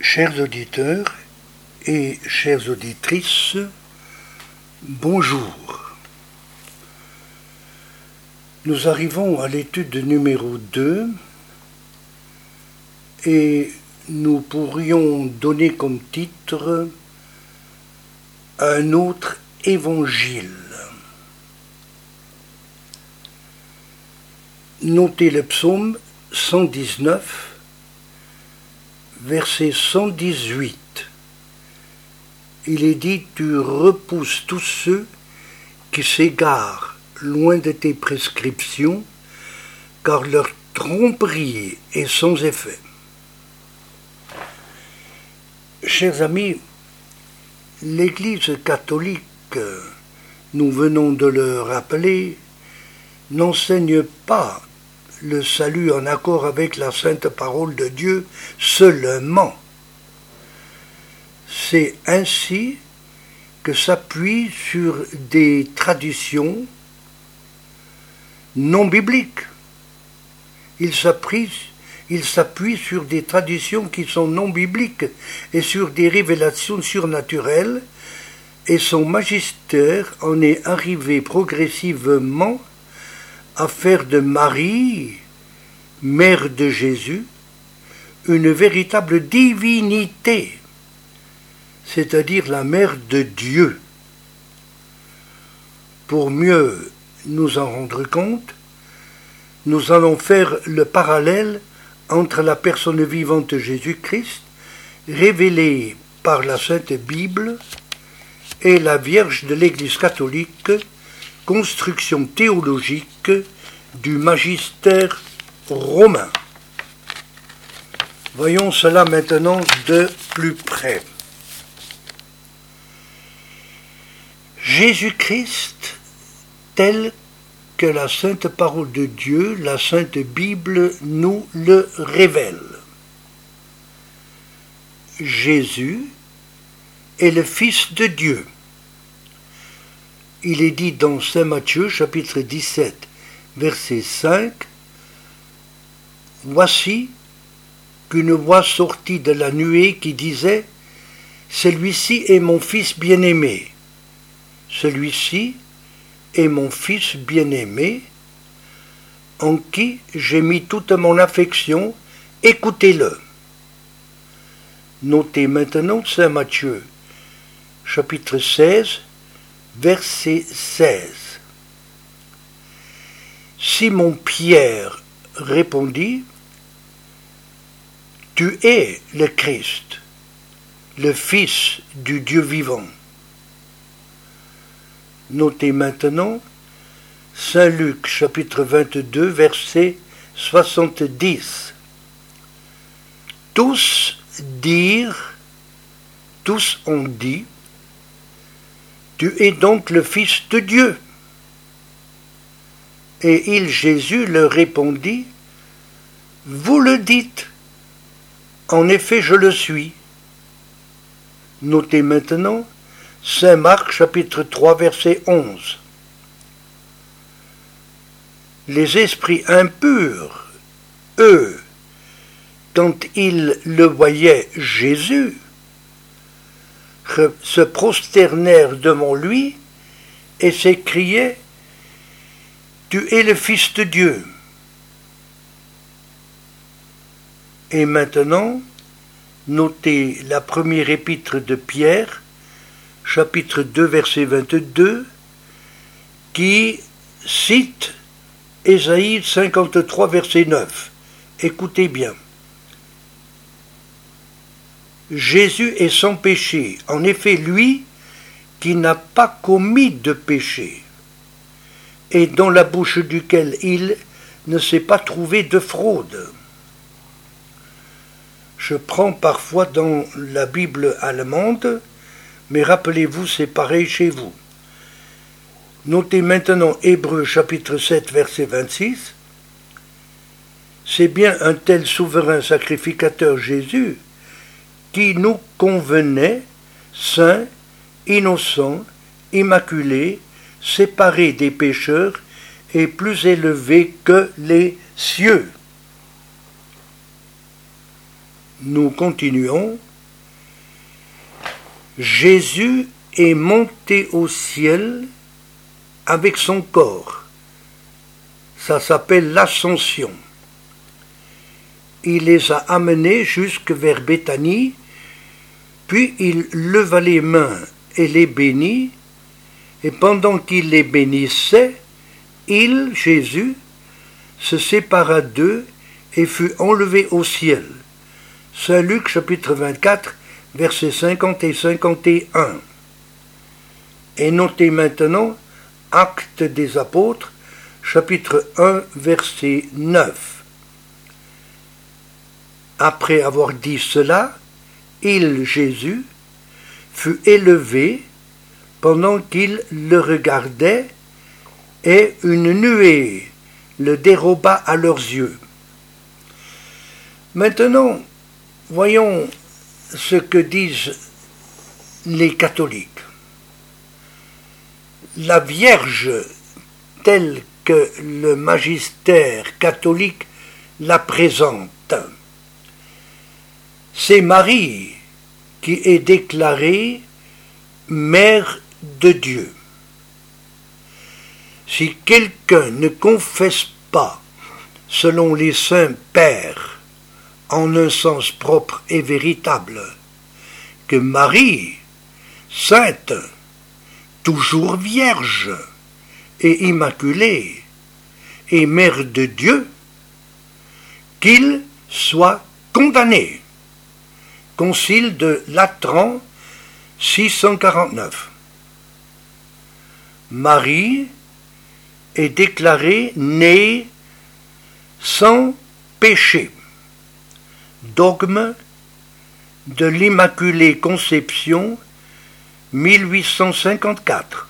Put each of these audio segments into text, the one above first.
Chers auditeurs et chères auditrices, bonjour. Nous arrivons à l'étude numéro 2 et nous pourrions donner comme titre un autre évangile. Notez le psaume 119, verset 118. Il est dit « Tu repousses tous ceux qui s'égarent loin de tes prescriptions, car leur tromperie est sans effet. » Chers amis, l'Église catholique, nous venons de le rappeler, n'enseigne pas le salut en accord avec la sainte parole de Dieu seulement. C'est ainsi que s'appuie sur des traditions non bibliques. Il s'appuie sur des traditions qui sont non bibliques et sur des révélations surnaturelles, et son magistère en est arrivé progressivement à faire de Marie, mère de Jésus, une véritable divinité, c'est-à-dire la mère de Dieu. Pour mieux nous en rendre compte, nous allons faire le parallèle entre la personne vivante de Jésus-Christ, révélée par la Sainte Bible, et la Vierge de l'Église catholique, construction théologique du magistère romain. Voyons cela maintenant de plus près. Jésus-Christ, tel que la sainte parole de Dieu, la sainte Bible nous le révèle. Jésus est le Fils de Dieu. Il est dit dans Saint Matthieu, chapitre 17, verset 5, « Voici qu'une voix sortit de la nuée qui disait, « Celui-ci est mon Fils bien-aimé. Celui-ci est mon Fils bien-aimé, en qui j'ai mis toute mon affection, écoutez-le. » Notez maintenant Saint Matthieu, chapitre 16, verset 16. Simon-Pierre répondit, « Tu es le Christ, le Fils du Dieu vivant. » Notez maintenant Saint Luc, chapitre 22, verset 70. Tous ont dit, « Tu es donc le Fils de Dieu. » Et il, Jésus, leur répondit, « Vous le dites, en effet je le suis. » Notez maintenant Saint Marc, chapitre 3, verset 11. Les esprits impurs, eux, quand ils le voyaient Jésus, se prosternèrent devant lui et s'écriaient, « Tu es le Fils de Dieu. » Et maintenant, notez la première épître de Pierre, chapitre 2, verset 22, qui cite Ésaïe 53, verset 9. Écoutez bien. Jésus est sans péché, en effet lui qui n'a pas commis de péché, et dans la bouche duquel il ne s'est pas trouvé de fraude. Je prends parfois dans la Bible allemande, mais rappelez-vous, c'est pareil chez vous. Notez maintenant Hébreux chapitre 7, verset 26. C'est bien un tel souverain sacrificateur Jésus qui nous convenait, saint, innocent, immaculé, séparé des pécheurs et plus élevé que les cieux. Nous continuons Jésus est monté au ciel avec son corps. Ça s'appelle l'ascension. Il les a amenés jusque vers Béthanie, puis il leva les mains et les bénit, et pendant qu'il les bénissait, il, Jésus, se sépara d'eux et fut enlevé au ciel. Saint Luc chapitre 24, versets 50 et 51. Et notez maintenant Actes des Apôtres, chapitre 1, verset 9. Après avoir dit cela, il, Jésus, fut élevé pendant qu'il le regardait, et une nuée le déroba à leurs yeux. Maintenant, voyons ce que disent les catholiques. La Vierge, telle que le magistère catholique la présente, c'est Marie qui est déclarée Mère de Dieu. Si quelqu'un ne confesse pas, selon les saints pères, en un sens propre et véritable, que Marie, sainte, toujours vierge et immaculée, et Mère de Dieu, qu'il soit condamné. Concile de Latran 649. Marie est déclarée née sans péché. Dogme de l'Immaculée Conception 1854.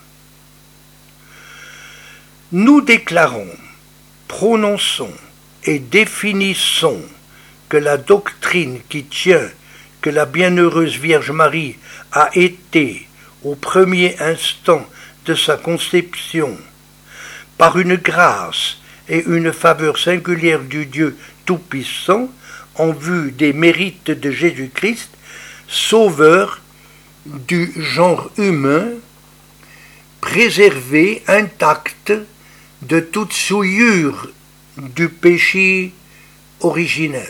Nous déclarons, prononçons et définissons que la doctrine qui tient que la bienheureuse Vierge Marie a été, au premier instant de sa conception, par une grâce et une faveur singulière du Dieu Tout-Puissant, en vue des mérites de Jésus-Christ, Sauveur du genre humain, préservé intact de toute souillure du péché originel.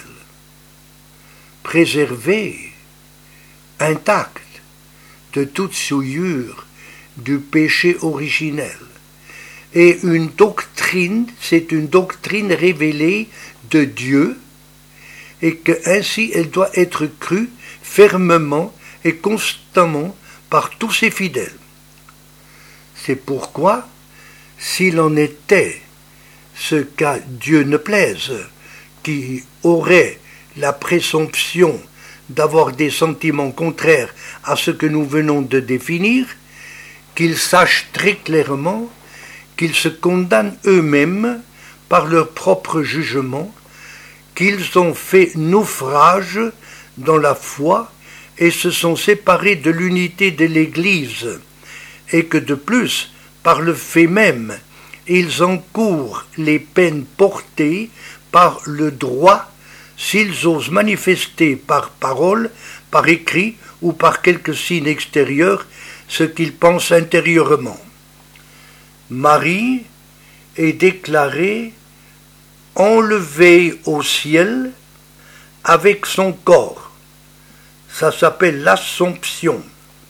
Préservé intact de toute souillure du péché originel. Et une doctrine, c'est une doctrine révélée de Dieu, et que ainsi elle doit être crue fermement et constamment par tous ses fidèles. C'est pourquoi, s'il en était ce qu'à Dieu ne plaise, qui aurait la présomption d'avoir des sentiments contraires à ce que nous venons de définir, qu'ils sachent très clairement qu'ils se condamnent eux-mêmes par leur propre jugement, qu'ils ont fait naufrage dans la foi et se sont séparés de l'unité de l'Église, et que de plus, par le fait même, ils encourent les peines portées par le droit s'ils osent manifester par parole, par écrit ou par quelque signe extérieur ce qu'ils pensent intérieurement. Marie est déclarée enlevée au ciel avec son corps. Ça s'appelle l'Assomption.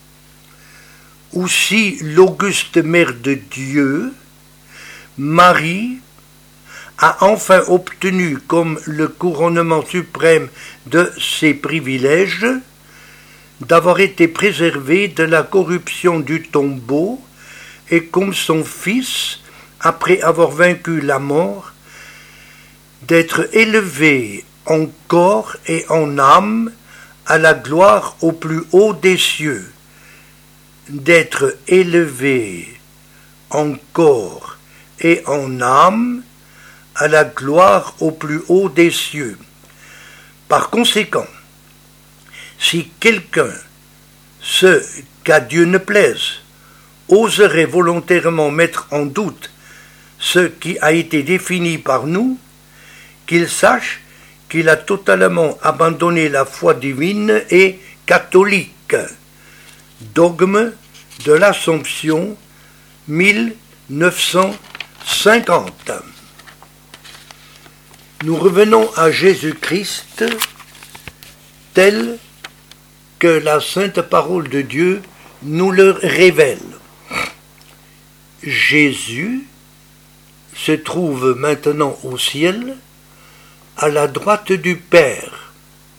Aussi l'auguste Mère de Dieu, Marie, a enfin obtenu comme le couronnement suprême de ses privilèges d'avoir été préservée de la corruption du tombeau et comme son Fils, après avoir vaincu la mort, d'être élevée en corps et en âme à la gloire au plus haut des cieux, d'être élevée en corps et en âme à la gloire au plus haut des cieux. Par conséquent, si quelqu'un, ce qu'à Dieu ne plaise, oserait volontairement mettre en doute ce qui a été défini par nous, qu'il sache qu'il a totalement abandonné la foi divine et catholique. Dogme de l'Assomption 1950. Nous revenons à Jésus-Christ tel que la sainte parole de Dieu nous le révèle. Jésus se trouve maintenant au ciel, à la droite du Père.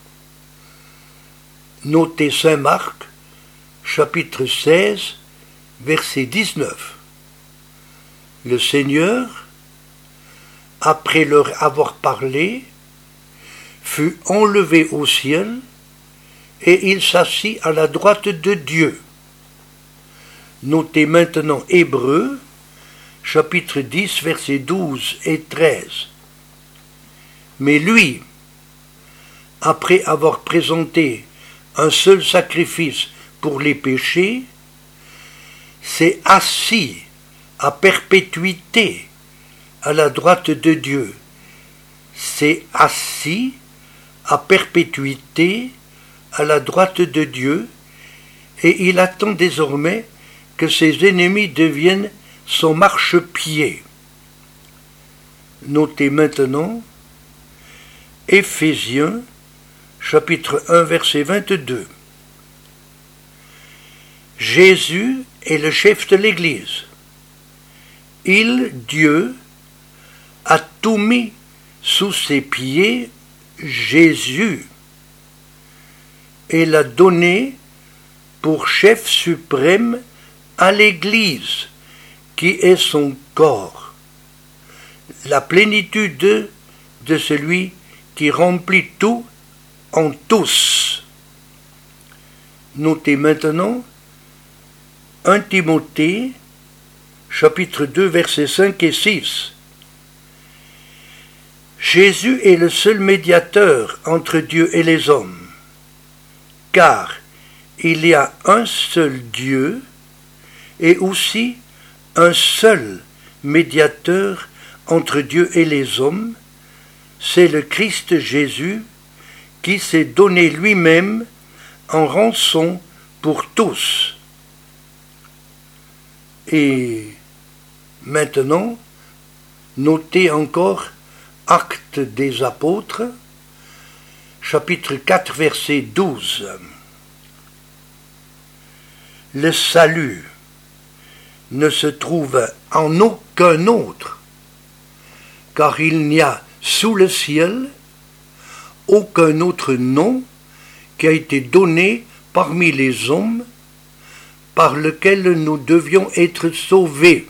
Notez Saint Marc, chapitre 16, verset 19. Le Seigneur, après leur avoir parlé, fut enlevé au ciel et il s'assit à la droite de Dieu. Notez maintenant Hébreux, chapitre 10, versets 12 et 13. Mais lui, après avoir présenté un seul sacrifice pour les péchés, s'est assis à perpétuité à la droite de Dieu. S'est assis à perpétuité à la droite de Dieu, et il attend désormais que ses ennemis deviennent son marchepied. Notez maintenant Éphésiens, chapitre 1, verset 22. Jésus est le chef de l'Église. Il, Dieu, a tout mis sous ses pieds, Jésus, et l'a donné pour chef suprême à l'Église, qui est son corps, la plénitude de celui qui remplit tout en tous. Notez maintenant 1 Timothée, chapitre 2, versets 5 et 6. Jésus est le seul médiateur entre Dieu et les hommes, car il y a un seul Dieu et aussi un seul médiateur entre Dieu et les hommes, c'est le Christ Jésus qui s'est donné lui-même en rançon pour tous. Et maintenant, notez encore Actes des Apôtres, chapitre 4, verset 12. Le salut ne se trouve en aucun autre, car il n'y a sous le ciel aucun autre nom qui a été donné parmi les hommes par lequel nous devions être sauvés.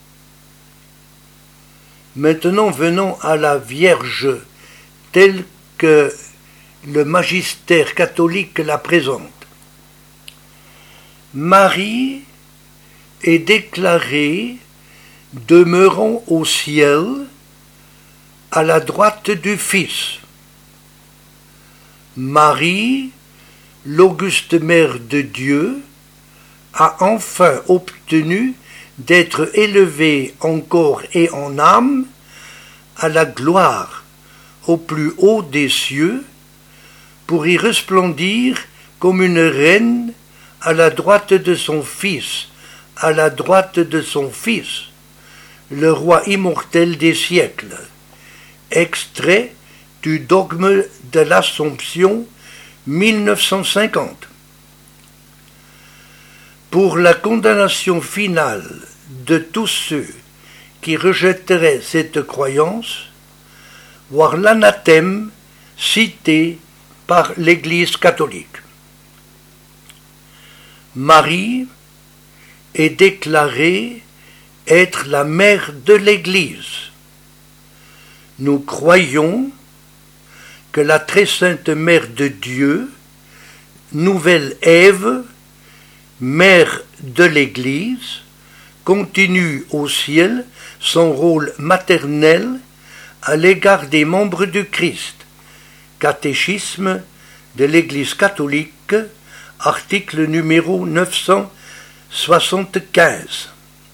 Maintenant venons à la Vierge telle que le magistère catholique la présente. Marie est déclarée demeurant au ciel à la droite du Fils. Marie, l'auguste mère de Dieu, a enfin obtenu d'être élevée en corps et en âme à la gloire au plus haut des cieux pour y resplendir comme une reine à la droite de son Fils, à la droite de son Fils, le roi immortel des siècles. Extrait du dogme de l'Assomption 1950. Pour la condamnation finale de tous ceux qui rejetteraient cette croyance, voir l'anathème cité par l'Église catholique. Marie est déclarée être la mère de l'Église. Nous croyons que la très sainte mère de Dieu, nouvelle Ève, mère de l'Église, continue au ciel son rôle maternel à l'égard des membres du Christ. Catéchisme de l'Église catholique, article numéro 975.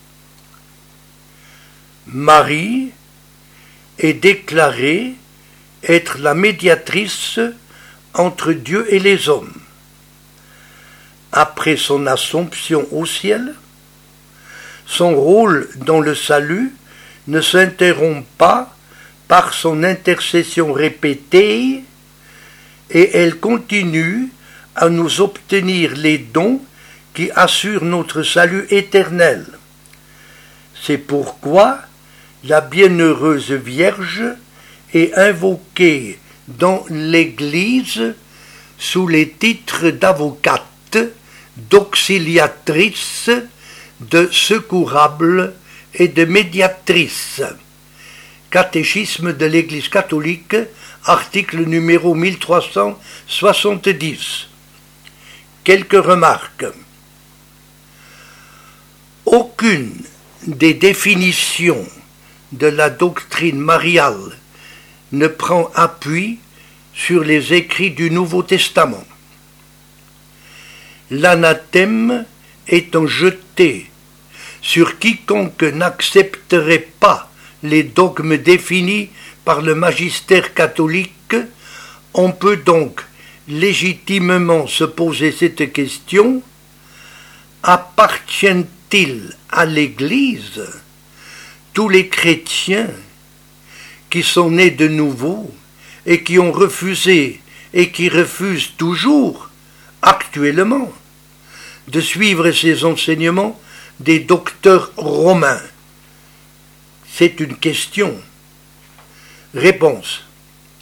Marie est déclarée être la médiatrice entre Dieu et les hommes. À après son assomption au ciel. Son rôle dans le salut ne s'interrompt pas par son intercession répétée et elle continue à nous obtenir les dons qui assurent notre salut éternel. C'est pourquoi la bienheureuse Vierge est invoquée dans l'Église sous les titres d'avocate, d'auxiliatrice, de secourable et de médiatrice. Catéchisme de l'Église catholique, article numéro 1370. Quelques remarques. Aucune des définitions de la doctrine mariale ne prend appui sur les écrits du Nouveau Testament. L'anathème étant jeté sur quiconque n'accepterait pas les dogmes définis par le magistère catholique, on peut donc légitimement se poser cette question: appartiennent-ils à l'Église tous les chrétiens qui sont nés de nouveau et qui ont refusé et qui refusent toujours actuellement de suivre ces enseignements des docteurs romains? C'est une question. Réponse.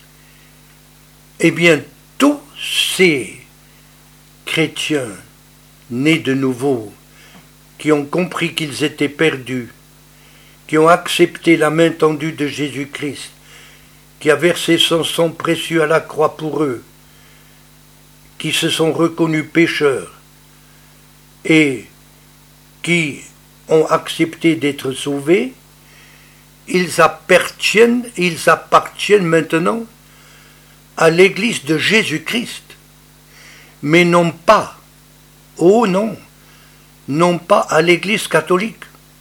Eh bien, tous ces chrétiens nés de nouveau, qui ont compris qu'ils étaient perdus, qui ont accepté la main tendue de Jésus-Christ, qui a versé son sang précieux à la croix pour eux, qui se sont reconnus pécheurs et qui ont accepté d'être sauvés, ils appartiennent maintenant à l'Église de Jésus-Christ, mais non pas, oh non, non pas à l'Église catholique.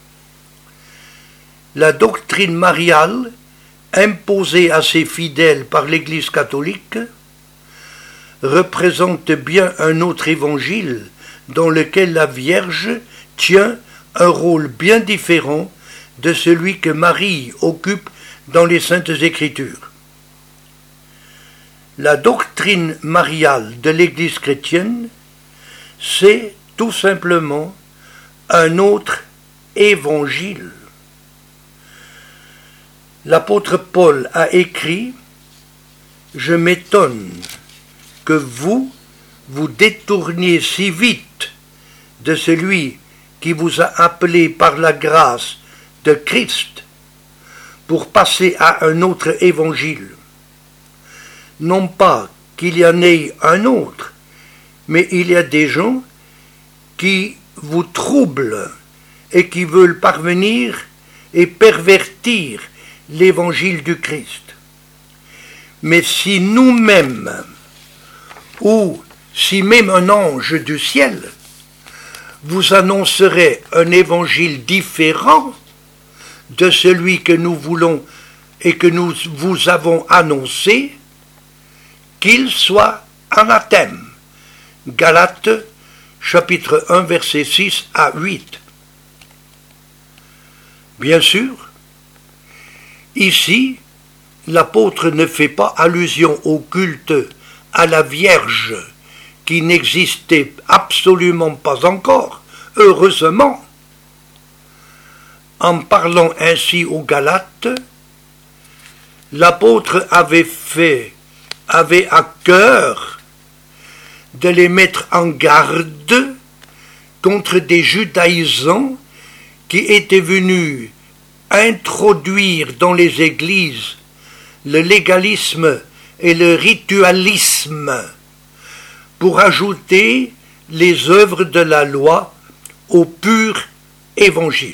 La doctrine mariale, imposée à ses fidèles par l'Église catholique, représente bien un autre évangile dans lequel la Vierge tient un rôle bien différent de celui que Marie occupe dans les Saintes Écritures. La doctrine mariale de l'Église chrétienne, c'est tout simplement un autre évangile. L'apôtre Paul a écrit « Je m'étonne que vous détourniez si vite de celui qui vous a appelé par la grâce de Christ pour passer à un autre évangile. Non pas qu'il y en ait un autre, mais il y a des gens qui vous troublent et qui veulent parvenir et pervertir l'évangile du Christ. Mais si nous-mêmes, ou si même un ange du ciel, vous annoncerait un évangile différent de celui que nous voulons et que nous vous avons annoncé, qu'il soit anathème. Galates, chapitre 1, versets 6 à 8. Bien sûr, ici, l'apôtre ne fait pas allusion au culte à la Vierge qui n'existait absolument pas encore, heureusement. En parlant ainsi aux Galates, l'apôtre avait à cœur de les mettre en garde contre des judaïsants qui étaient venus introduire dans les églises le légalisme et le ritualisme pour ajouter les œuvres de la loi au pur évangile.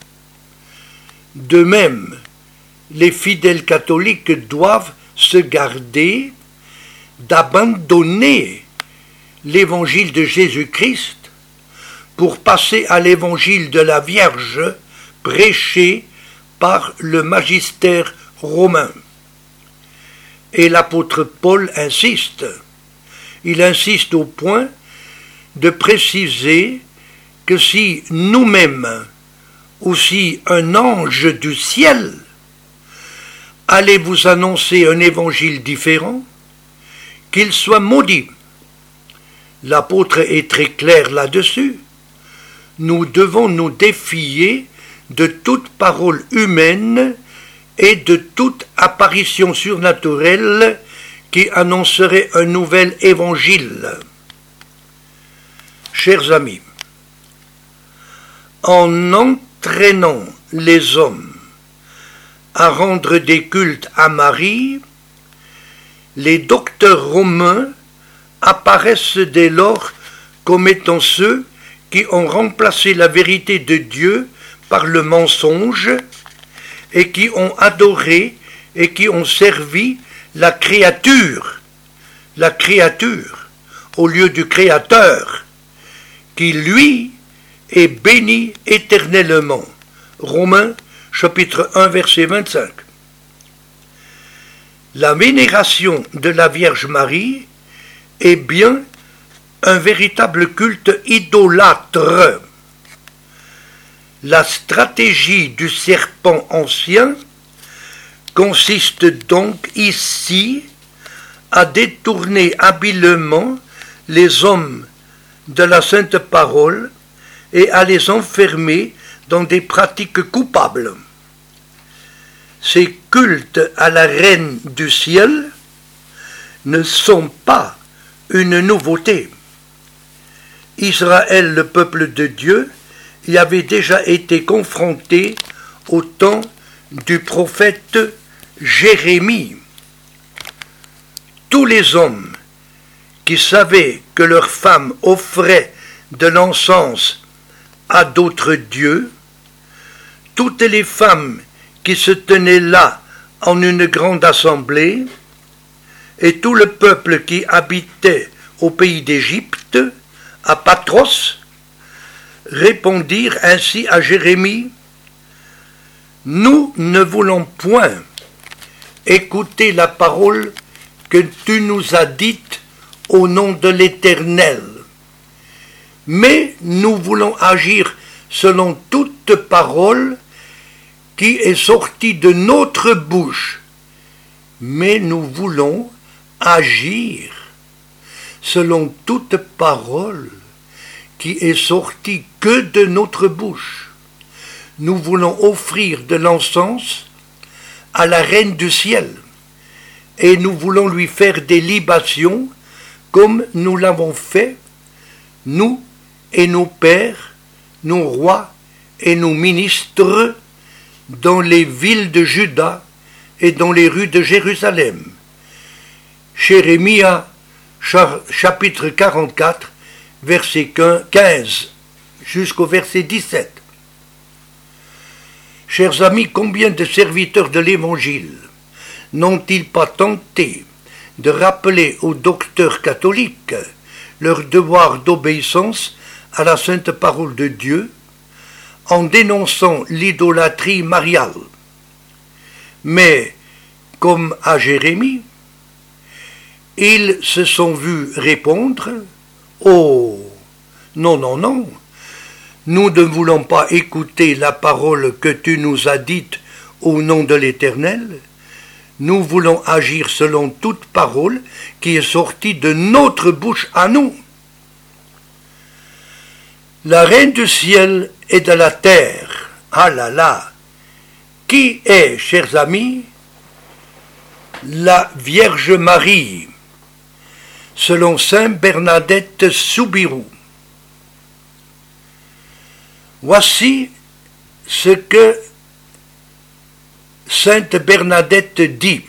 De même, les fidèles catholiques doivent se garder d'abandonner l'évangile de Jésus-Christ pour passer à l'évangile de la Vierge prêché par le magistère romain. Et l'apôtre Paul insiste. Il insiste au point de préciser que si nous-mêmes, ou si un ange du ciel, allait vous annoncer un évangile différent, qu'il soit maudit. L'apôtre est très clair là-dessus. Nous devons nous défier de toute parole humaine et de toute apparition surnaturelle qui annoncerait un nouvel évangile. Chers amis, en entraînant les hommes à rendre des cultes à Marie, les docteurs romains apparaissent dès lors comme étant ceux qui ont remplacé la vérité de Dieu par le mensonge et qui ont adoré et qui ont servi la créature au lieu du Créateur, qui lui est béni éternellement. Romains chapitre 1 verset 25. La vénération de la Vierge Marie est bien un véritable culte idolâtre. La stratégie du serpent ancien consiste donc ici à détourner habilement les hommes de la sainte parole et à les enfermer dans des pratiques coupables. Ces cultes à la reine du ciel ne sont pas une nouveauté. Israël, le peuple de Dieu, y avait déjà été confronté au temps du prophète Jérémie. Tous les hommes qui savaient que leurs femmes offraient de l'encens à d'autres dieux, toutes les femmes qui se tenaient là en une grande assemblée, et tout le peuple qui habitait au pays d'Égypte, à Patros, répondirent ainsi à Jérémie: « Nous ne voulons point écouter la parole que tu nous as dite au nom de l'Éternel, mais nous voulons agir selon toute parole qui est sortie de notre bouche, mais nous voulons agir selon toute parole qui est sortie que de notre bouche. Nous voulons offrir de l'encens à la reine du ciel, et nous voulons lui faire des libations comme nous l'avons fait, nous et nos pères, nos rois et nos ministres, dans les villes de Juda et dans les rues de Jérusalem. Jérémie chapitre 44, verset 15 jusqu'au verset 17. Chers amis, combien de serviteurs de l'Évangile n'ont-ils pas tenté de rappeler aux docteurs catholiques leur devoir d'obéissance à la sainte parole de Dieu en dénonçant l'idolâtrie mariale? Mais, comme à Jérémie, ils se sont vus répondre: « Oh, non, non, non, nous ne voulons pas écouter la parole que tu nous as dite au nom de l'Éternel. Nous voulons agir selon toute parole qui est sortie de notre bouche à nous. » La reine du ciel et de la terre, ah là là, qui est, chers amis, la Vierge Marie, selon saint Bernadette Soubirous. Voici ce que sainte Bernadette dit: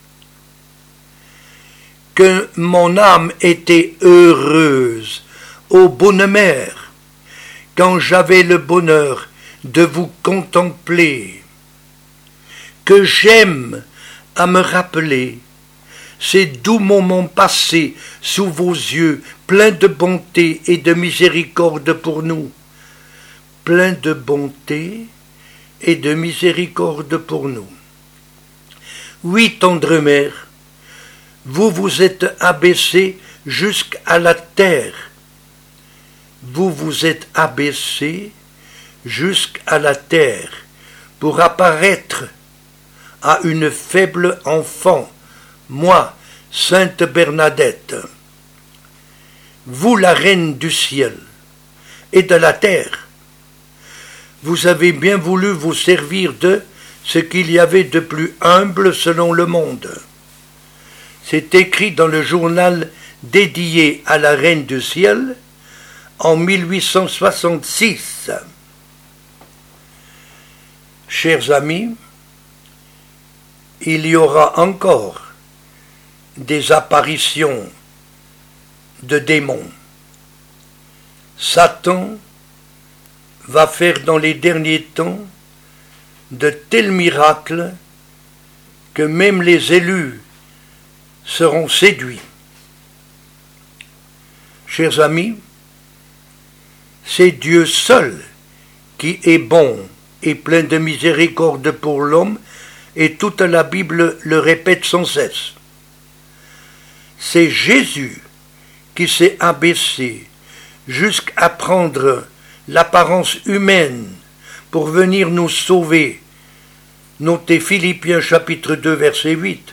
« Que mon âme était heureuse, ô bonne mère, quand j'avais le bonheur de vous contempler, que j'aime à me rappeler ces doux moments passés sous vos yeux, pleins de bonté et de miséricorde pour nous. » Plein de bonté et de miséricorde pour nous. Oui, tendre mère, vous vous êtes abaissée jusqu'à la terre vous vous êtes abaissé jusqu'à la terre pour apparaître à une faible enfant, moi, Sainte Bernadette. Vous, la reine du ciel et de la terre, vous avez bien voulu vous servir de ce qu'il y avait de plus humble selon le monde. C'est écrit dans le journal dédié à la reine du ciel en 1866. Chers amis, il y aura encore des apparitions de démons. Satan va faire dans les derniers temps de tels miracles que même les élus seront séduits. Chers amis, c'est Dieu seul qui est bon et plein de miséricorde pour l'homme, et toute la Bible le répète sans cesse. C'est Jésus qui s'est abaissé jusqu'à prendre l'apparence humaine pour venir nous sauver. Notez Philippiens chapitre 2 verset 8.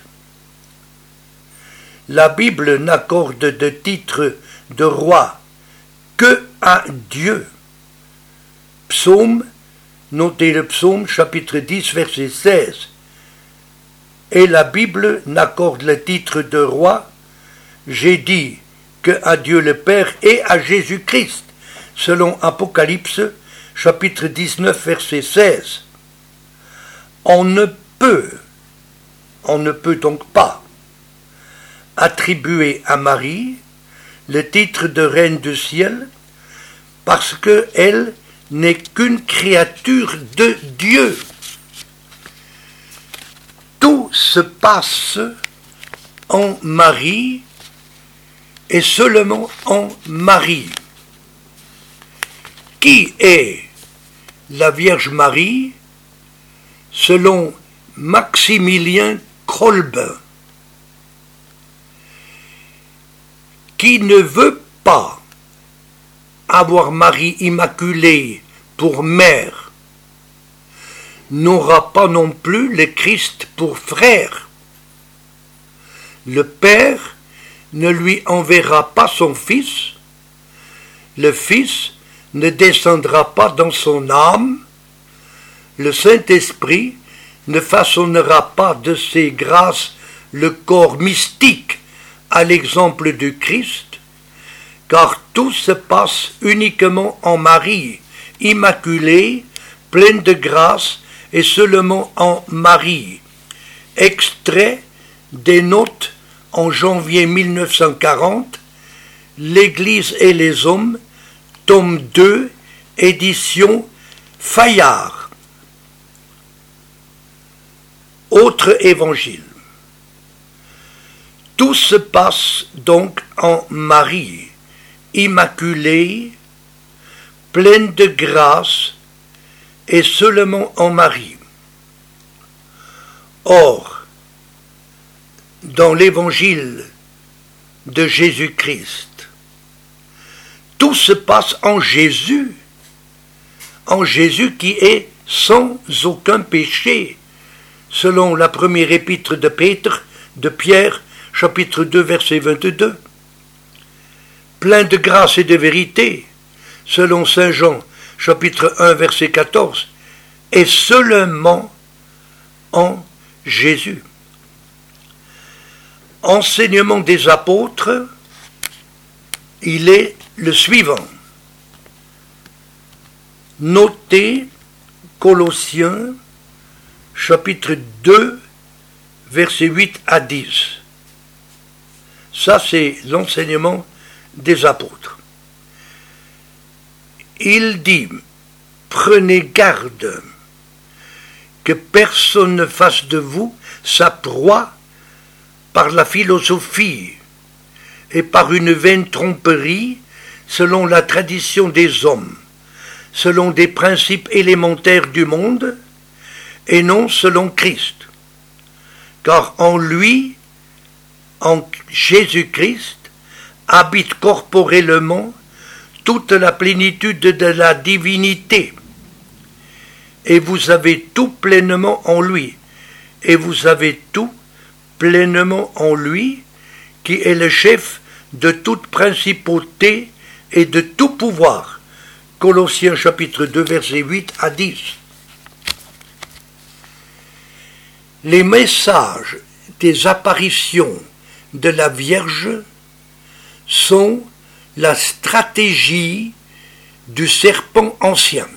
La Bible n'accorde de titre de roi que à Dieu. Psaume, notez le psaume chapitre 10 verset 16. Et la Bible n'accorde le titre de roi, j'ai dit, que à Dieu le Père et à Jésus-Christ, selon Apocalypse chapitre 19 verset 16. On ne peut donc pas attribuer à Marie le titre de reine du ciel parce qu'elle n'est qu'une créature de Dieu. Tout se passe en Marie et seulement en Marie. Qui est la Vierge Marie selon Maximilien Kolbe, qui ne veut pas avoir Marie Immaculée pour mère, n'aura pas non plus le Christ pour frère. Le Père ne lui enverra pas son Fils, le Fils ne descendra pas dans son âme, le Saint-Esprit ne façonnera pas de ses grâces le corps mystique à l'exemple du Christ, car tout se passe uniquement en Marie, immaculée, pleine de grâce, et seulement en Marie. Extrait des notes en janvier 1940, L'Église et les hommes, tome 2, édition Fayard. Autre évangile. Tout se passe donc en Marie, immaculée, pleine de grâce, et seulement en Marie. Or, dans l'évangile de Jésus-Christ, tout se passe en Jésus qui est sans aucun péché, selon la première épître de Pierre, chapitre 2, verset 22. Plein de grâce et de vérité, selon saint Jean, chapitre 1, verset 14, et seulement en Jésus. Enseignement des apôtres, il est le suivant. Notez Colossiens, chapitre 2, versets 8 à 10. Ça, c'est l'enseignement des apôtres. Il dit, prenez garde que personne ne fasse de vous sa proie par la philosophie et par une vaine tromperie selon la tradition des hommes, selon des principes élémentaires du monde et non selon Christ. Car en lui, en Jésus-Christ, habite corporellement toute la plénitude de la divinité. Et vous avez tout pleinement en lui. Et vous avez tout pleinement en lui, qui est le chef de toute principauté et de tout pouvoir. Colossiens chapitre 2, versets 8 à 10. Les messages des apparitions de la Vierge sont la stratégie du serpent ancien.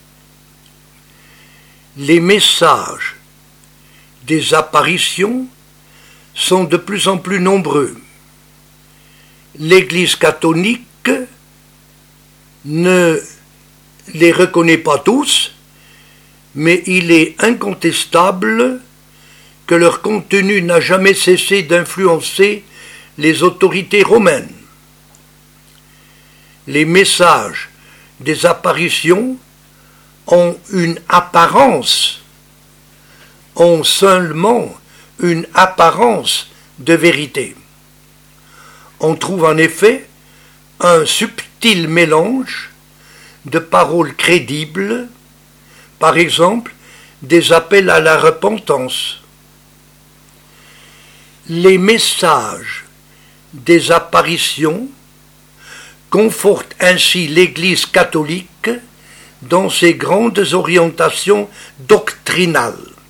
Les messages des apparitions sont de plus en plus nombreux. L'Église catholique ne les reconnaît pas tous, mais il est incontestable que leur contenu n'a jamais cessé d'influencer les autorités romaines. Les messages des apparitions ont une apparence, ont seulement une apparence de vérité. On trouve en effet un subtil mélange de paroles crédibles, par exemple des appels à la repentance. Les messages des apparitions confortent ainsi l'Église catholique dans ses grandes orientations doctrinales.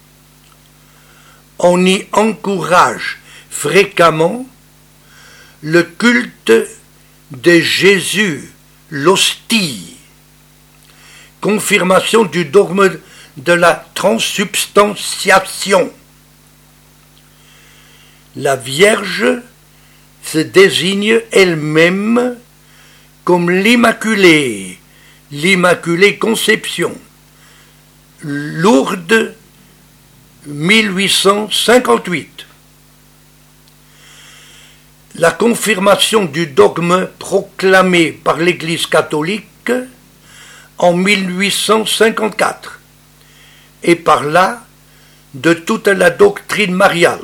On y encourage fréquemment le culte de Jésus, l'hostie, confirmation du dogme de la transsubstantiation. La Vierge se désigne elle-même comme l'Immaculée, l'Immaculée Conception. Lourdes, 1858. La confirmation du dogme proclamé par l'Église catholique en 1854 et par là de toute la doctrine mariale.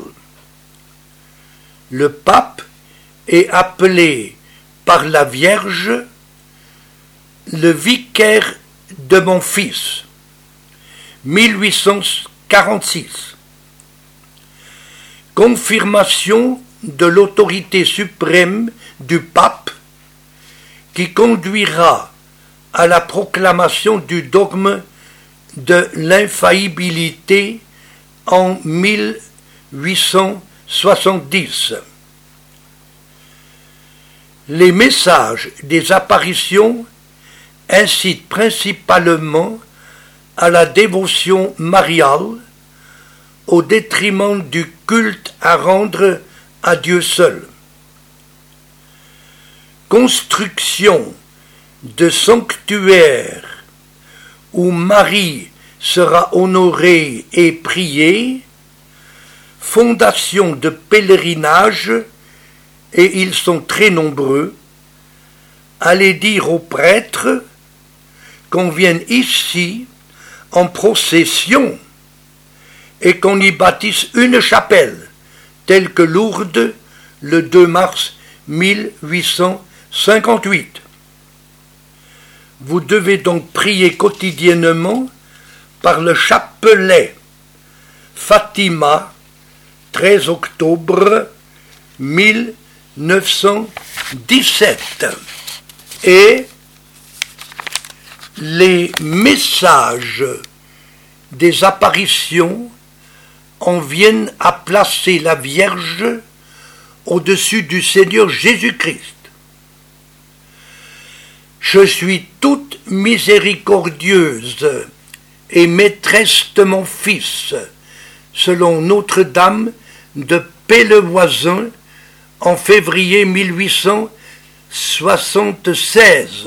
Le pape est appelé par la Vierge le vicaire de mon fils, 1846. Confirmation de l'autorité suprême du pape qui conduira à la proclamation du dogme de l'infaillibilité en 1870. Les messages des apparitions incitent principalement à la dévotion mariale au détriment du culte à rendre à Dieu seul. Construction de sanctuaires où Marie sera honorée et priée, fondation de pèlerinages, et ils sont très nombreux, allez dire aux prêtres qu'on vienne ici en procession et qu'on y bâtisse une chapelle, telle que Lourdes, le 2 mars 1858. Vous devez donc prier quotidiennement par le chapelet. Fatima, 13 octobre 1917. Et les messages des apparitions en viennent à placer la Vierge au-dessus du Seigneur Jésus-Christ. Je suis toute miséricordieuse et maîtresse de mon Fils, selon Notre-Dame de Pellevoisin en février 1876.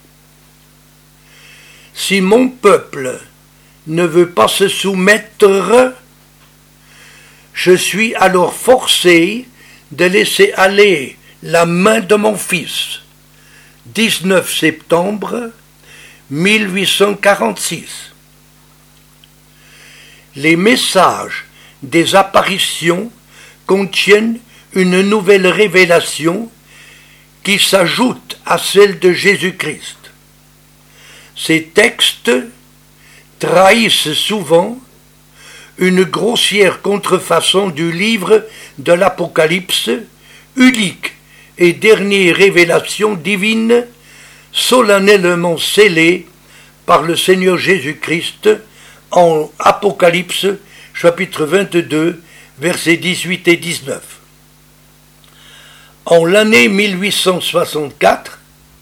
Si mon peuple ne veut pas se soumettre, je suis alors forcé de laisser aller la main de mon Fils. 19 septembre 1846. Les messages des apparitions contiennent une nouvelle révélation qui s'ajoute à celle de Jésus-Christ. Ces textes trahissent souvent une grossière contrefaçon du livre de l'Apocalypse, unique et dernière révélation divine, solennellement scellée par le Seigneur Jésus-Christ en Apocalypse chapitre 22, versets 18 et 19. En l'année 1864,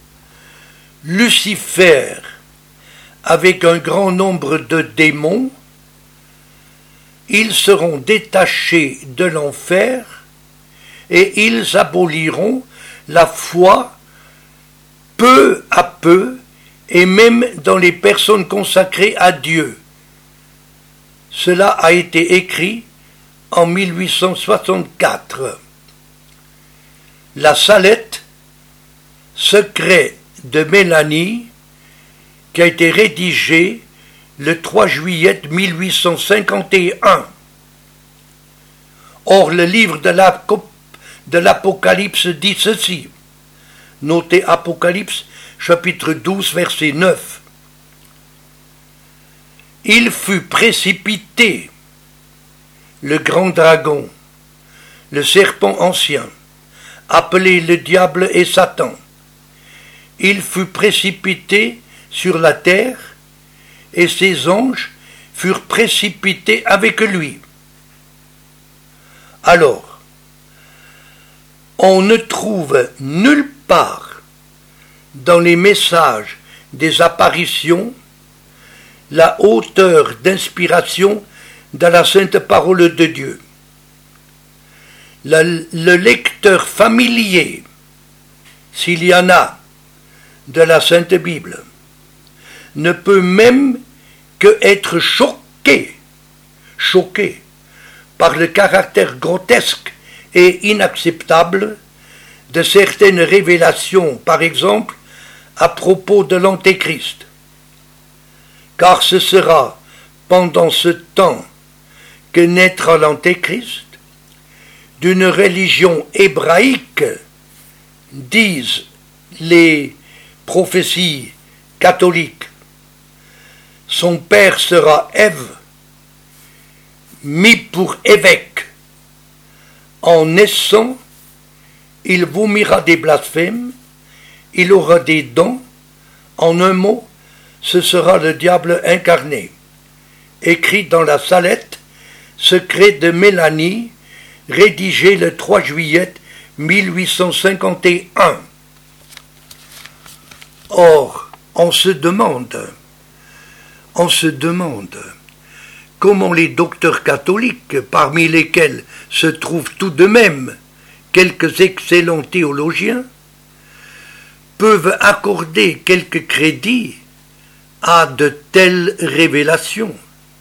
Lucifer, avec un grand nombre de démons, ils seront détachés de l'enfer et ils aboliront la foi peu à peu et même dans les personnes consacrées à Dieu. Cela a été écrit en 1864. La Salette, secret de Mélanie, qui a été rédigée le 3 juillet 1851. Or, le livre de l'Apocalypse dit ceci. Notez Apocalypse, chapitre 12, verset 9. Il fut précipité, le grand dragon, le serpent ancien, appelé le diable et Satan. Il fut précipité sur la terre, et ses anges furent précipités avec lui. Alors, on ne trouve nulle part dans les messages des apparitions la hauteur d'inspiration de la sainte parole de Dieu. Le lecteur familier, s'il y en a, de la Sainte Bible, ne peut même que être choqué par le caractère grotesque et inacceptable de certaines révélations, par exemple, à propos de l'Antéchrist. Car ce sera pendant ce temps que naîtra l'Antéchrist, d'une religion hébraïque, disent les prophéties catholiques. Son père sera Ève, mis pour évêque. En naissant, il vomira des blasphèmes, il aura des dents. En un mot, ce sera le diable incarné. Écrit dans la Salette, secret de Mélanie, rédigé le 3 juillet 1851. Or, on se demande comment les docteurs catholiques, parmi lesquels se trouvent tout de même quelques excellents théologiens, peuvent accorder quelque crédit à de telles révélations.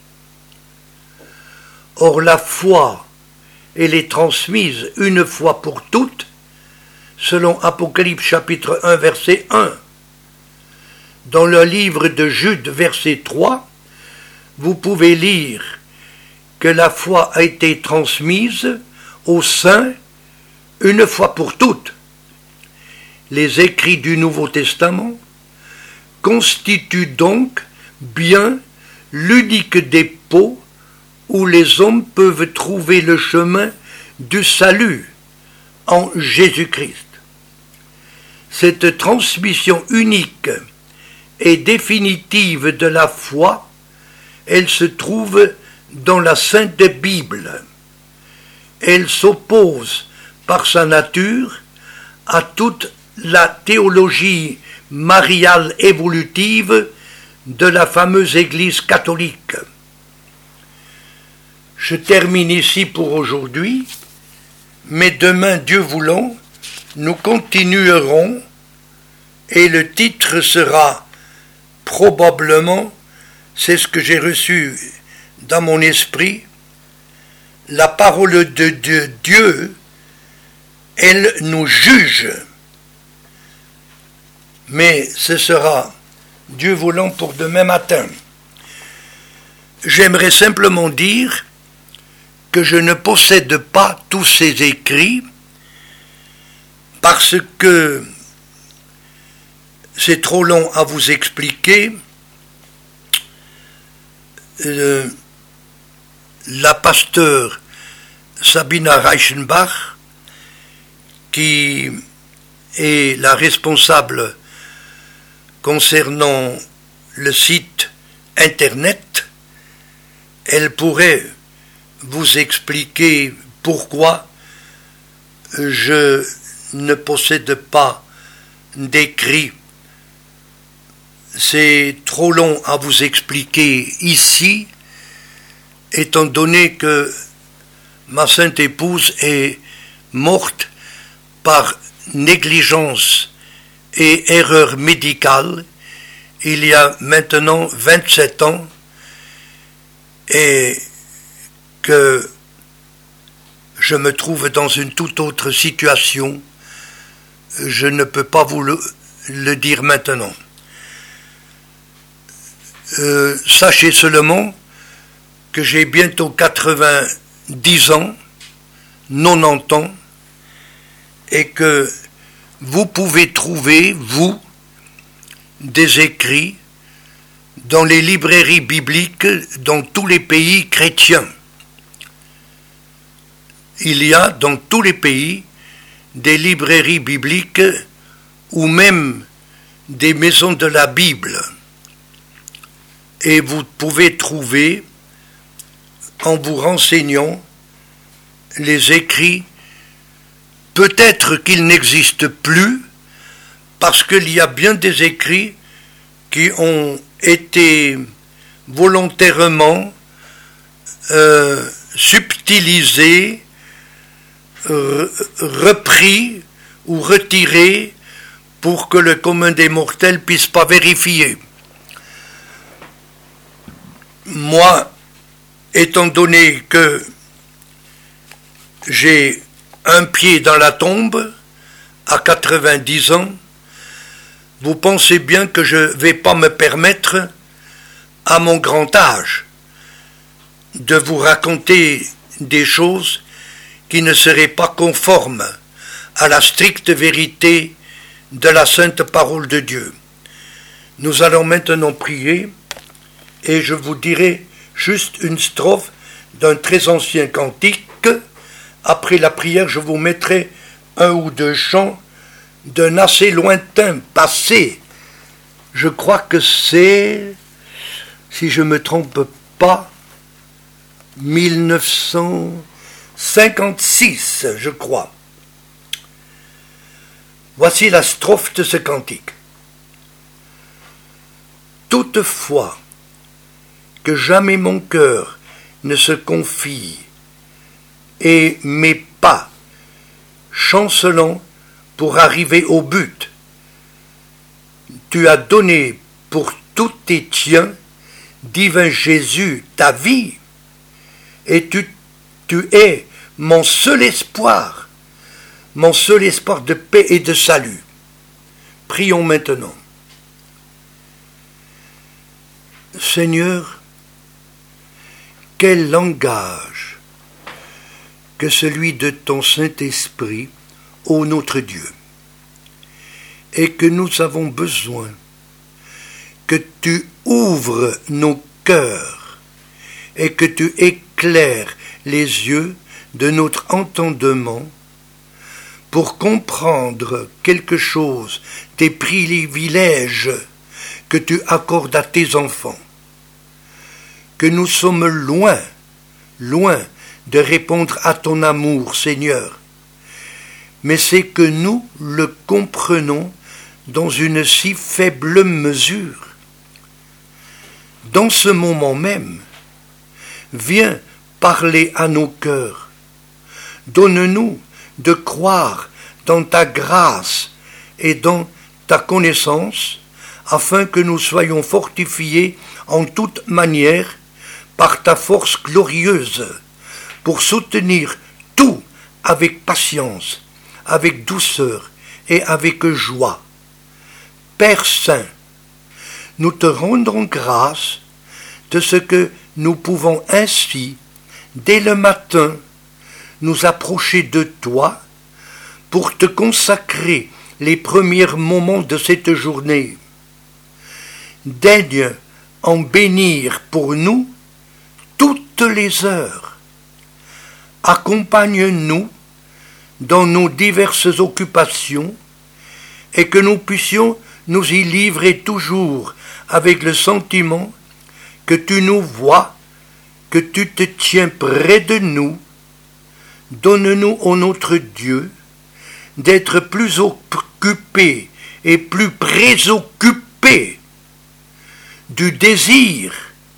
Or, la foi, elle est transmise une fois pour toutes, selon Apocalypse chapitre 1, verset 1. Dans le livre de Jude, verset 3, vous pouvez lire que la foi a été transmise aux saints une fois pour toutes. Les écrits du Nouveau Testament constituent donc bien l'unique dépôt où les hommes peuvent trouver le chemin du salut en Jésus-Christ. Cette transmission unique et définitive de la foi, elle se trouve dans la Sainte Bible. Elle s'oppose par sa nature à toute la théologie mariale évolutive de la fameuse Église catholique. Je termine ici pour aujourd'hui, mais demain, Dieu voulant, nous continuerons et le titre sera probablement, c'est ce que j'ai reçu dans mon esprit, la parole de Dieu, elle nous juge. Mais ce sera, Dieu voulant, pour demain matin. J'aimerais simplement dire que je ne possède pas tous ces écrits parce que c'est trop long à vous expliquer. La pasteure Sabina Reichenbach, qui est la responsable concernant le site internet, elle pourrait vous expliquer pourquoi je ne possède pas d'écrit. C'est trop long à vous expliquer ici, étant donné que ma sainte épouse est morte par négligence et erreur médicale il y a maintenant 27 ans, et que je me trouve dans une toute autre situation. Je ne peux pas vous le dire maintenant. Sachez seulement que j'ai bientôt 90 ans, 90 ans, et que vous pouvez trouver, vous, des écrits dans les librairies bibliques dans tous les pays chrétiens. Il y a dans tous les pays des librairies bibliques ou même des maisons de la Bible. Et vous pouvez trouver, en vous renseignant, les écrits. Peut-être qu'ils n'existent plus, parce qu'il y a bien des écrits qui ont été volontairement subtilisés, repris ou retirés pour que le commun des mortels puisse pas vérifier. Moi, étant donné que j'ai un pied dans la tombe à 90 ans, vous pensez bien que je ne vais pas me permettre, à mon grand âge, de vous raconter des choses qui ne seraient pas conformes à la stricte vérité de la sainte parole de Dieu. Nous allons maintenant prier, et je vous dirai juste une strophe d'un très ancien cantique. Après la prière, je vous mettrai un ou deux chants d'un assez lointain passé. Je crois que c'est, si je ne me trompe pas, 1956, je crois. Voici la strophe de ce cantique. Toutefois, que jamais mon cœur ne se confie et mes pas chancelant pour arriver au but. Tu as donné pour tous tes tiens, divin Jésus, ta vie, et tu es mon seul espoir de paix et de salut. Prions maintenant. Seigneur, quel langage que celui de ton Saint-Esprit, ô notre Dieu, et que nous avons besoin que tu ouvres nos cœurs et que tu éclaires les yeux de notre entendement pour comprendre quelque chose des privilèges que tu accordes à tes enfants, que nous sommes loin de répondre à ton amour, Seigneur, mais c'est que nous le comprenons dans une si faible mesure. Dans ce moment même, viens parler à nos cœurs. Donne-nous de croire dans ta grâce et dans ta connaissance, afin que nous soyons fortifiés en toute manière par ta force glorieuse, pour soutenir tout avec patience, avec douceur et avec joie. Père Saint, nous te rendons grâce de ce que nous pouvons ainsi, dès le matin, nous approcher de toi pour te consacrer les premiers moments de cette journée. Daigne en bénir pour nous toutes les heures. Accompagne-nous dans nos diverses occupations et que nous puissions nous y livrer toujours avec le sentiment que tu nous vois, que tu te tiens près de nous. Donne-nous, ô notre Dieu, d'être plus occupés et plus préoccupés du désir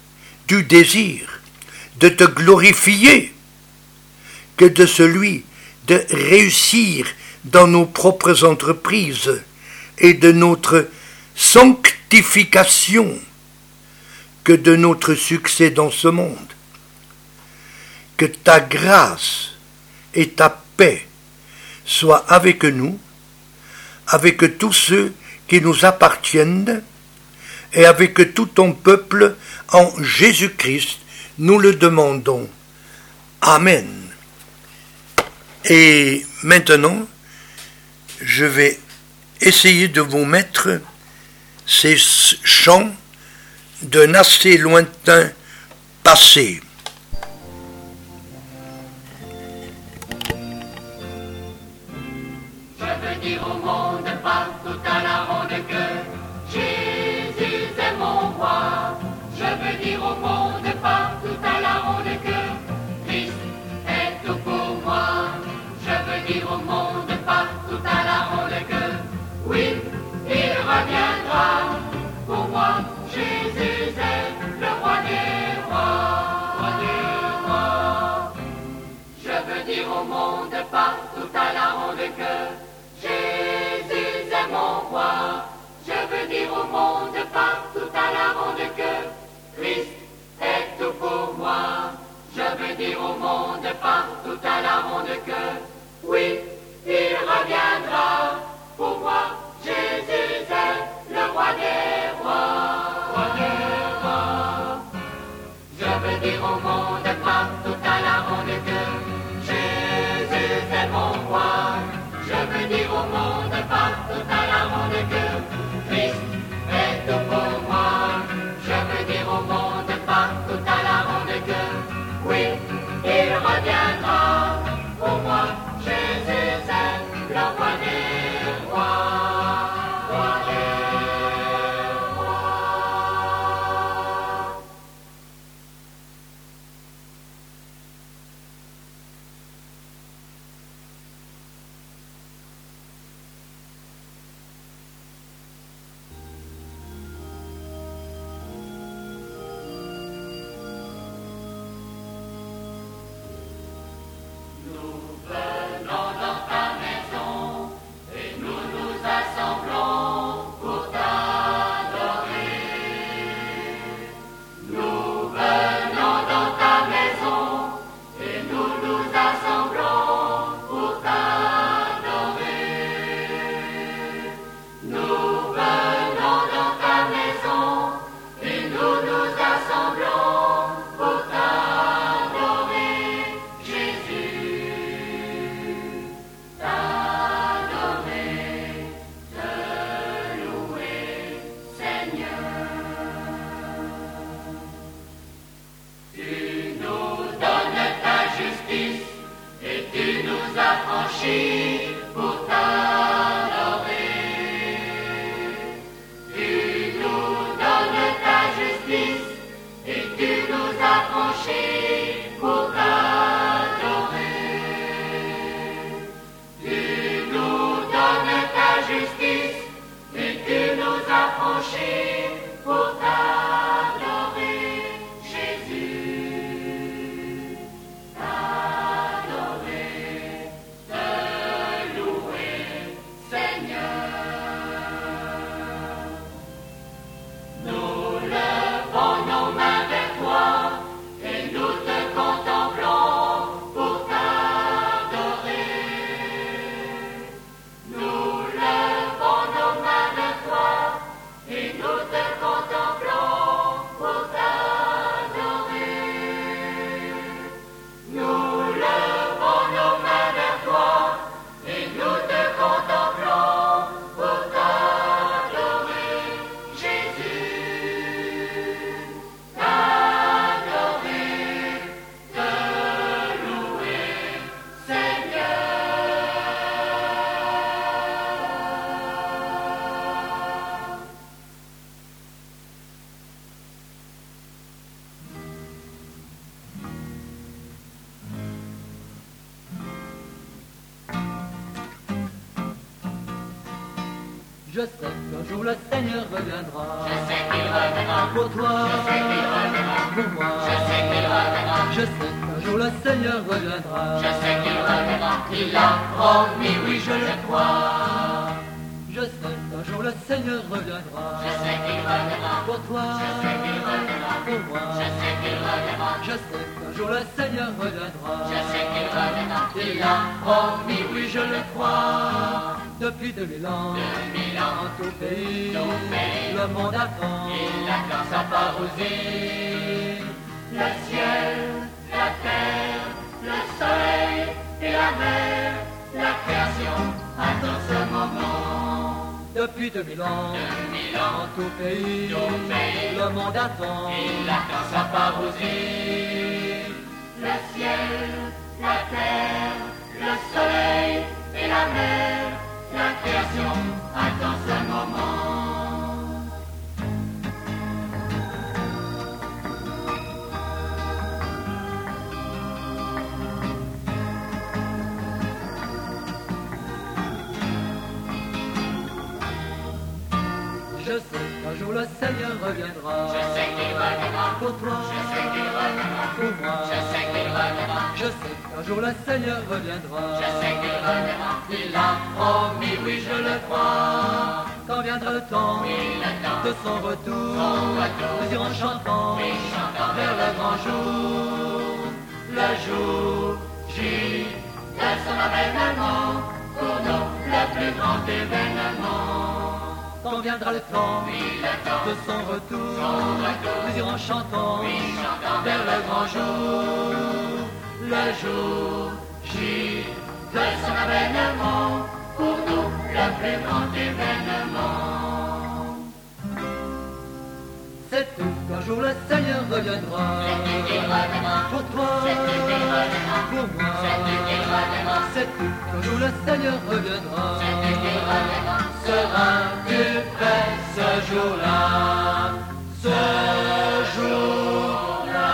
de te glorifier que de celui de réussir dans nos propres entreprises et de notre sanctification que de notre succès dans ce monde. Que ta grâce et ta paix soient avec nous, avec tous ceux qui nous appartiennent et avec tout ton peuple en Jésus-Christ, nous le demandons. Amen. Et maintenant, je vais essayer de vous mettre ces chants d'un assez lointain passé. Je veux dire au monde partout à la ronde que Jésus est mon roi. Je veux dire au monde partout à la ronde que Christ est tout pour moi. Je veux dire au monde partout à la ronde que oui, il reviendra. Pour moi, Jésus est le roi des rois, roi des rois. Je veux dire au monde partout à la ronde que Jésus est mon roi. Je veux dire au monde partout à la ronde que Christ est tout pour moi. Je veux dire au monde partout à la ronde que oui, il reviendra. Pour moi, Jésus est le roi des rois, roi des rois. Je veux dire au monde partout à la ronde que Jésus est mon roi. Je veux dire au monde partout à la ronde que Christ est tout pour moi. Je veux dire au monde partout à la ronde que oui, il reviendra. Pour moi, Jésus est le roi des rois, roi des rois. Pour t'adorer, tu nous donnes ta justice et tu nous as franchis pour t'adorer. Tu nous donnes ta justice et tu nous as franchis pour t'adorer, Jésus. Nous Je sais qu'un jour le Seigneur reviendra. Je sais qu'il reviendra. Pour toi, Je sais qu'il reviendra. pour moi. Je sais qu'il reviendra. Je sais qu'un jour le Seigneur reviendra. Je sais qu'il reviendra. Il l'a promis, oui, je le crois. Je sais qu'un jour le Seigneur reviendra. Je sais qu'il reviendra. Pour toi, Je sais qu'il reviendra. pour moi. Je sais qu'il reviendra. Je sais qu'un jour le Seigneur reviendra. Je sais qu'il reviendra. Il l'a promis, oui, je le crois. Depuis 2000 ans, 2000 ans, en tout pays, tout pays, le monde attend. il attend sa parousie. Le ciel, la terre, le soleil et la mer, la création attend ce moment. Depuis 2000 ans, 2000 ans, en tout pays, le monde attend. il attend sa parousie. Le ciel, la terre, le soleil et la mer, la création attend ce moment. Je sais qu'un jour le Seigneur reviendra. Je sais qu'il reviendra. Pour toi, Je sais qu'il reviendra. pour moi. Je sais qu'il reviendra. Je sais qu'un jour le Seigneur reviendra. Je sais qu'il reviendra. Il a promis, oui, je le crois. Quand viendra le temps Oui, le temps de son retour, son retour. nous irons chantant Oui, chantant vers le grand jour. le jour J de son avènement, pour nous le plus grand événement. Quand viendra le temps Oui, le temps de son retour, son retour. nous irons chantant Oui, chantant vers le grand jour. le jour J de son avènement, pour nous le plus grand événement. Sais-tu qu'un jour le Seigneur reviendra? Sais-tu qu'il reviendra? Pour toi, Sais-tu qu'il reviendra? pour moi. Sais-tu qu'il reviendra? Sais-tu qu'un jour le Seigneur reviendra? Sais-tu qu'il reviendra? Seras-tu prêt ce jour-là? Ce jour-là.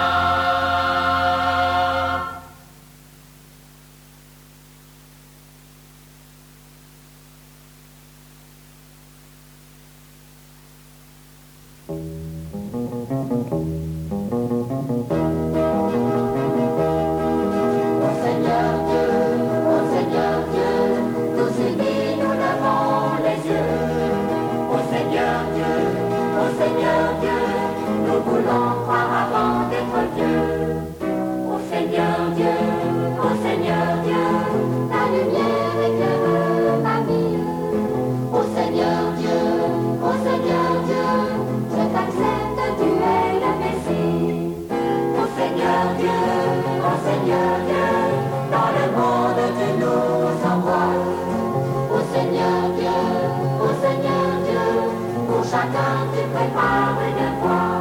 Ô Seigneur Dieu, tous unis nous levons les yeux. Ô Seigneur Dieu, nous voulons croire avant d'être vieux. Ô Seigneur Dieu, ta lumière éclaire ma vie. Ô Seigneur Dieu, je t'accepte, tu es le Messie. Ô Seigneur Dieu, dans le monde tu nous envoies. Ô Seigneur Dieu, pour chacun tu prépares une voie.